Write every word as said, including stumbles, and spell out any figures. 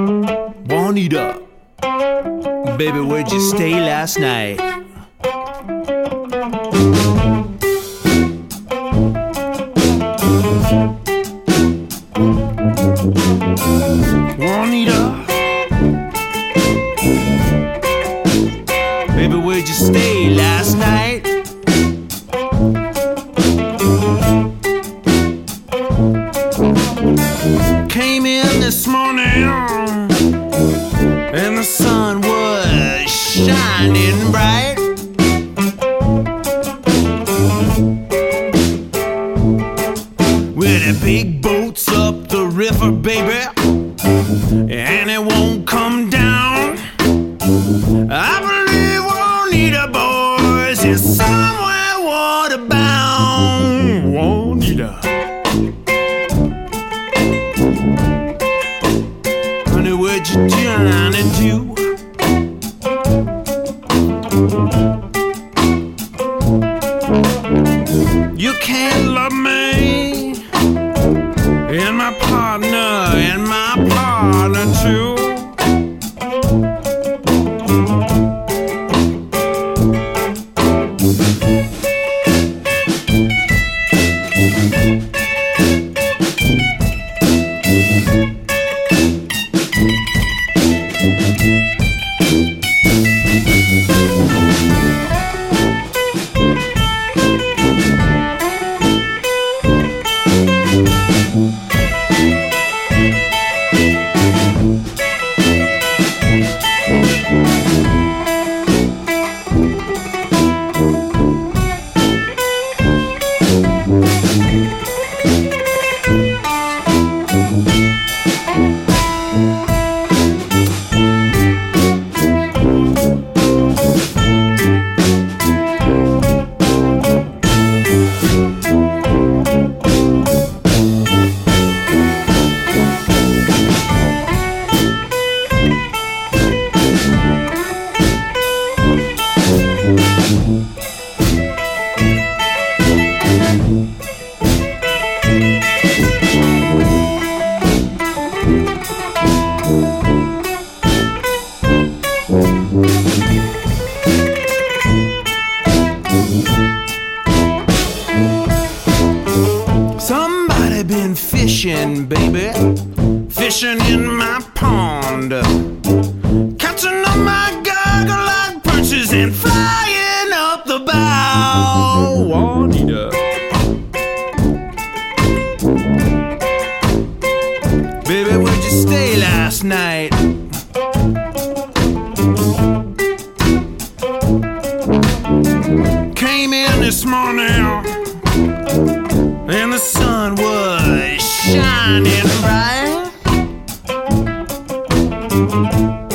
Juanita, baby, where'd you stay last night? Juanita, baby, where'd you stay last night? Came in this morning and the sun was shining bright. With the big boats up the river, baby, and it won't come down. I believe Juanita, boys, is somewhere water bound. Juanita, honey, where'd you turn into? You can't love me and my partner and my partner too. Somebody been fishing, baby, fishing in my pond, catching on my goggle like perches and flying up the bow. Juanita, baby, where'd you stay last night? Came in this morning and the sun was shining bright.